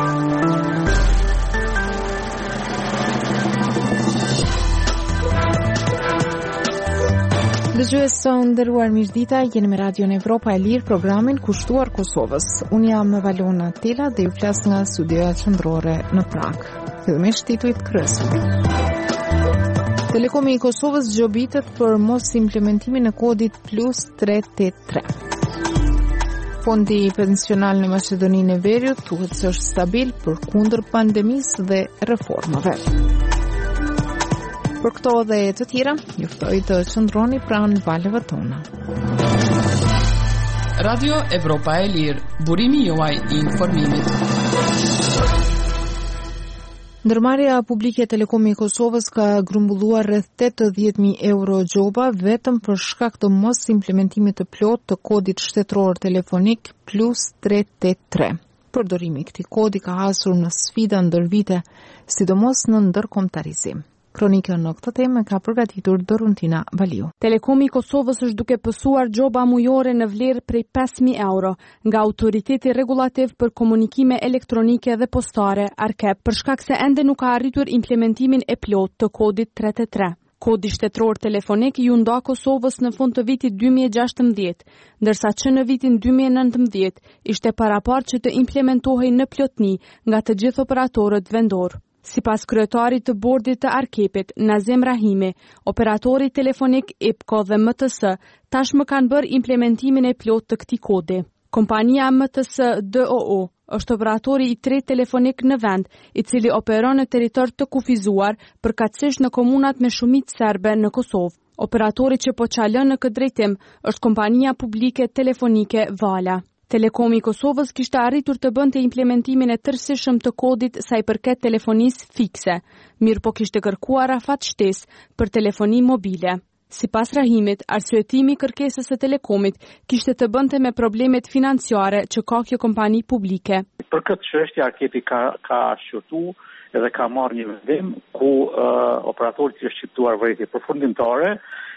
Dëgjues së nderuar mirëdita, jeni me Radion Evropa e Lirë, programin kushtuar Kosovës. Unë jam Valona Tela dhe ju flas nga studioja qendrore në Prag. Fillimisht titujt kryesor. Telekomi i Kosovës gjobitet për mos implementimin e kodit +383. Fondi pensional në Maqedoninë e Veriut thuhet se është stabil përkundër pandemisë dhe reformave. Për këto dhe të tjera, ju ftoj të qëndroni pranë valeve tona. Radio Evropa e Lirë, burimi juaj i informimit. Ndërmarrja publike e Telekomi i Kosovës ka grumbulluar rreth 80.000 euro gjoba vetëm për shkak të mos implementimit të plotë të kodit shtetëror telefonik +383. Përdorimi i këtij kodi ka hasur në sfida ndër vite, sidomos në ndërkombëtarizim. Kronikën në këtë temë ka përgatitur Doruntina Baliu. Telekomi i Kosovës është duke pësuar gjoba mujore në vlerë prej 5.000 euro nga Autoriteti Regulativ për Komunikime Elektronike dhe Postare, ARKEP, për shkak se ende nuk ka arritur implementimin e plotë të kodit 383. Kodi shtetëror telefonik ju nda Kosovës në fund të vitit 2016, ndërsa që në vitin 2019 ishte paraparë që të implementohej në plotni nga të gjithë operatorët vendor. Sipas kryetarit të bordit të ARKEP-it, Nazem Rahimi, operatori telefonik IPCO dhe MTS tashmë kanë bërë implementimin e plotë të këtij kodi. Kompania MTS DOO është operatori i tretë telefonik në vend, i cili operon në territor të kufizuar, përkatësisht në komunat me shumicë serbe në Kosovë. Operatori që po çalon në këtë drejtim është kompania publike telefonike Vala. Telekomi i Kosovës kishte arritur të bënte implementimin e tërësishëm të kodit sa i përket telefonisë fikse, mirë po kishte kërkuar afat shtesë për telefoni mobile. Sipas Rahimit, arsyetimi i kërkesës së Telekomit kishte të bënte me problemet financiare që ka kjo kompani publike. Për këtë çështje ARKEP-i ka shqyrtuar edhe ka marrë një vendim ku operatorit që është shqiptuar vërejtje përfundimtare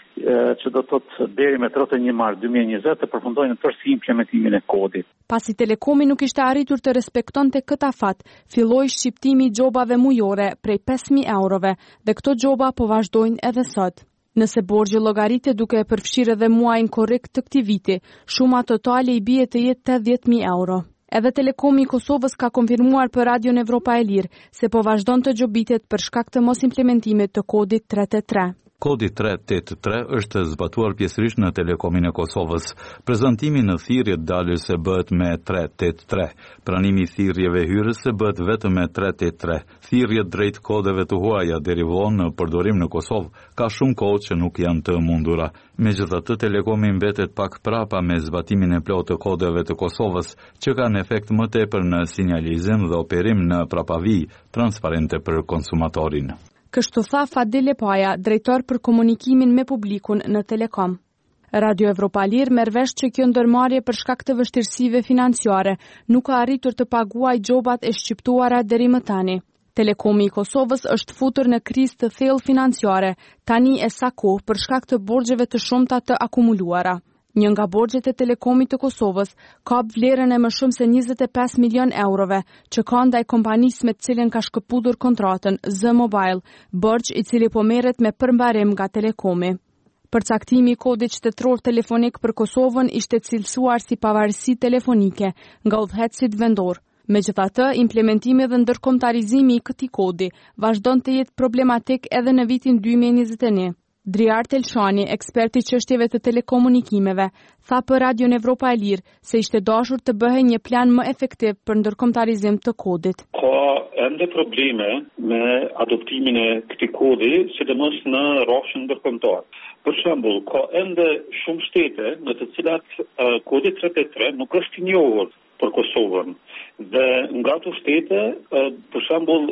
që do të thotë deri me 31 mars 2020 të përfundojnë në tërësi implementimin e kodit. Pasi Telekomi nuk ishte arritur të respektonte këtë afat, filloi shqiptimi i gjobave mujore prej 5.000 eurove dhe këto gjoba po vazhdojnë edhe sot. Nëse borxhi llogaritet duke e përfshirë edhe muajin korrekt të këtij viti, shuma totale i bie të jetë 80.000 euro. Edhe Telekomi i Kosovës ka konfirmuar për Radion Evropa e Lirë se po vazhdon të gjobitet për shkak të mos implementimit të kodit 383. Kodi 383 është zbatuar pjesërisht në Telekomin e Kosovës. Prezantimi në thirrje dalëse bëhet me 383. Pranimi i thirrjeve hyrëse bëhet vetëm me 383. Thirrjet drejt kodeve të huaja deri vonë në përdorim në Kosovë ka shumë kohë që nuk janë të mundura. Megjithatë, Telekomi mbetet pak prapa me zbatimin e plotë të kodeve të Kosovës, që kanë efekt më tepër në sinjalizim dhe operim në prapavi transparente për konsumatorin. Kështu tha Fadil Lepaja, drejtor për komunikimin me publikun në Telekom. Radio Evropa Lirë merr vesh që kjo ndërmarrje për shkak të vështirësive financiare nuk ka arritur të paguajë gjobat e shqiptuara deri më tani. Telekomi i Kosovës është futur në krizë të thellë financiare, tani e sa kohë për shkak të borxheve të shumta të akumuluara. Një nga borxhet e Telekomit të Kosovës ka vlerën e më shumë se 25 milion eurove, që ka ndaj kompanisë me të cilën ka shkëputur kontratën Z Mobile, borxh i cili po merret me përmbarim nga Telekomi. Përcaktimi i kodit shtetëror telefonik për Kosovën ishte cilësuar si pavarësi telefonike nga udhëheqësit vendor. Megjithatë, implementimi dhe ndërkombëtarizimi i këtij kodi vazhdon të jetë problematik edhe në vitin 2021. Driar Telshani, eksperti i çështjeve të telekomunikimeve, tha për Radion Evropa e Lirë se ishte dashur të bëhej një plan më efektiv për ndërkombëtarizim të kodit. Ka ende probleme me adoptimin e këtij kodi, sidomos në rrafshin ndërkombëtar. Për shembull, ka ende shumë shtete në të cilat kodi 383 nuk është i njohur për Kosovën. Dhe nga ato shtete, për shembull,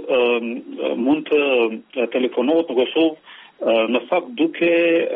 mund të telefonohet në Kosovë në fakt duke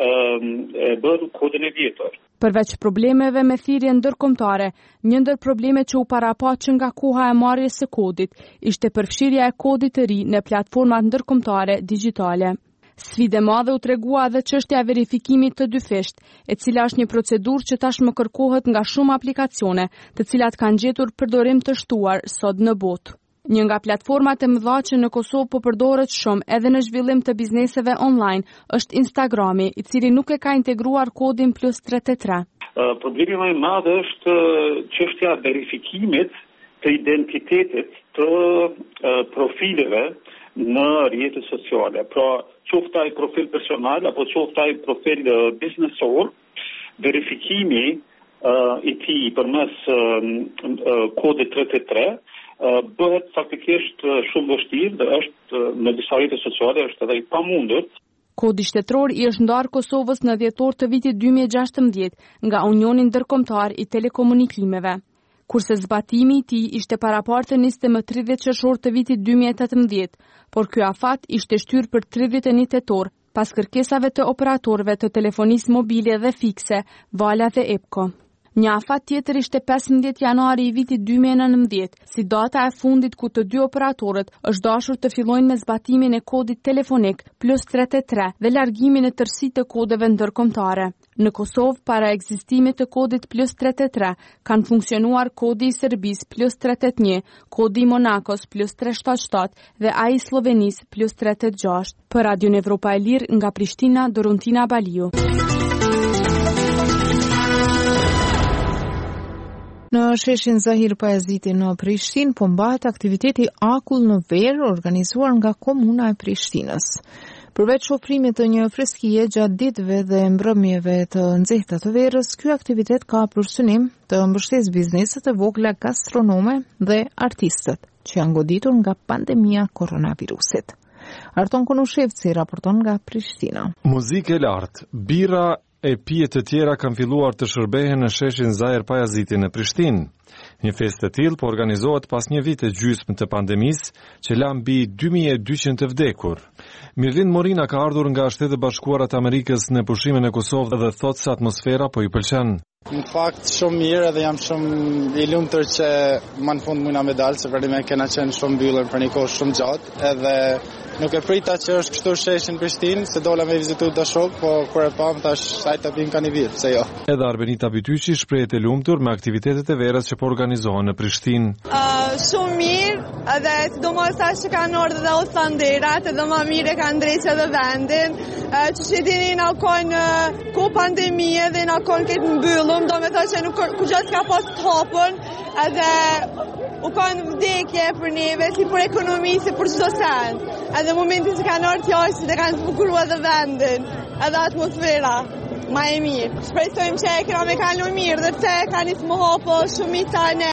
bërë kodin e vjetër. Përveç problemeve me thirrje ndërkombëtare, një ndër probleme që u paraqit që nga koha e marrjes së kodit ishte përfshirja e kodit të ri në platformat ndërkombëtare digjitale. Sfidë e madhe u tregua edhe çështja e verifikimit të dyfisht, e cila është një procedurë që tashmë kërkohet nga shumë aplikacione, të cilat kanë gjetur përdorim të shtuar sot në botë. Një nga platformat e mëdha që në Kosovë po përdoret shumë edhe në zhvillim të bizneseve online është Instagrami, I cili nuk e ka integruar kodin +383. Problemi më I madh është çështja e verifikimit të identitetit të profileve në rrjetet sociale. Pra, qoftë ai profil personal apo qoftë ai profil biznesor, verifikimi I tij përmes kodit 383 bëhet faktikisht shumë vështirë dhe është në disa rrjete sociale është edhe I pamundur. Kodi shtetëror I është ndarë Kosovës në dhjetor të vitit 2016 nga Unioni Ndërkombëtar I Telekomunikimeve, kurse zbatimi I tij ishte parapartë niste më 30 qershor të vitit 2018, por ky afat ishte shtyrë për 31 tetor pas kërkesave të operatorëve të telefonisë mobile dhe fikse, Vala dhe EPCO. Një afat tjetër ishte 15 janari I vitit 2019, si data e fundit ku të dy operatorët është dashur të fillojnë me zbatimin e kodit telefonik +383 dhe largimin e tërësisë të kodeve ndërkombëtare. Në Kosovë, para ekzistimit të kodit +383, kanë funksionuar kodi I Serbisë +381, kodi I Monakos +377 dhe ai I Slovenisë +386. Për Radion Evropa e Lirë nga Prishtina, Dorontina Baliu. Në sheshin Zahir Pajaziti në Prishtinë po mbahet aktiviteti Akull në Verë organizuar nga Komuna e Prishtinës. Përveç ofrimit të një freskie gjatë ditëve dhe mbrëmjeve të nxehta të verës, ky aktivitet ka për synim të mbështesë bizneset e vogla gastronome dhe artistët që janë goditur nga pandemia koronavirusit. Arton Konushevci raporton nga Prishtina. Muzikë e lartë, bira e pije të tjera kanë filluar të shërbehen në sheshin Zahir Pajaziti në Prishtinë. Një festë e tillë po organizohet pas një viti gjysmë të pandemisë që la mbi 2200 të vdekur. Mirlin Morina ka ardhur nga Shtetet Bashkuara të Amerikës në pushimin e Kosovës dhe thotë se atmosfera po I pëlqen. Në fakt shumë mirë dhe jam shumë I lumtur që më në fund mujna me dalë, se për me kena qenë shumë mbyllur për një kohë shumë gjatë, edhe nuk e prita që është kështu sheshi në Prishtinë, se dola me vizitu të shok, po kur e pam tash sajt të bim ka një vit, se jo. Edhe Arbenita Bytyqi shprehet e lumtur me aktivitetet e verës që po organizohen në Prishtinë. Shumë mirë, edhe sidomos tash që kanë ardhur dhe ostanderat, edhe më mirë kanë drejtë edhe vendin, që shidini na kanë ku pandemie dhe na kanë këtë mbyllur, do me thënë që nuk kujt ka pas të hapën, edhe u kanë vdekje për neve, si për ekonomi, si për çdo sens. Edhe momentin që kanë ardhur jashtë dhe kanë zbukuruar edhe vendin, edhe atmosfera më e mirë. Shpresojmë që e kena me kalu mirë, dhe pse ka nisë më hapë shumica